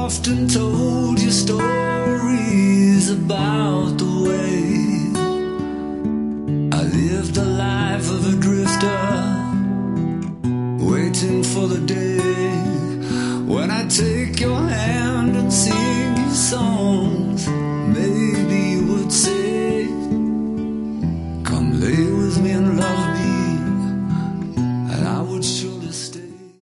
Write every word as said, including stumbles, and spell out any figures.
often told you stories about the way I lived the life of a drifter, waiting for the day when I take your